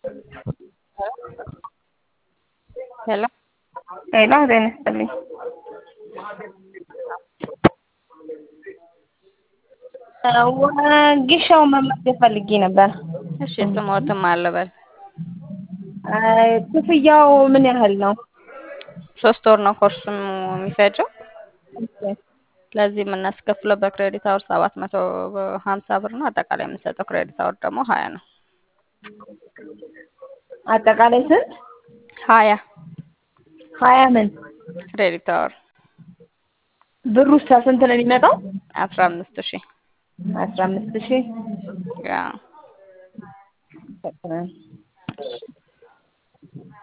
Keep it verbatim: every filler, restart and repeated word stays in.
ሄሎ ሄሎ ጤና ይስጥልኝ። ወጌሻውን መመዝገብ ፈልጌ ነበር። እሺ ስሞትም አለበል ክፍያው ምን ያህል ነው? ሶስት ወር ነው ኮርሱም የሚፈጀው። ለዚህ የምናስከፍለው በክሬዲት አወር ሰባት መቶ ሀምሳ ብር ነው። አጠቃላይ የምንሰጠው ክሬዲት አወር ደግሞ ሀያ ነው። አጠቃላይ ስንት? ሀያ ሀያ ምን ክሬዲት አወር ብሩ ስንት ነው የሚመጣው? አስራ አምስት ሺህ አስራ አምስት ሺህ ያ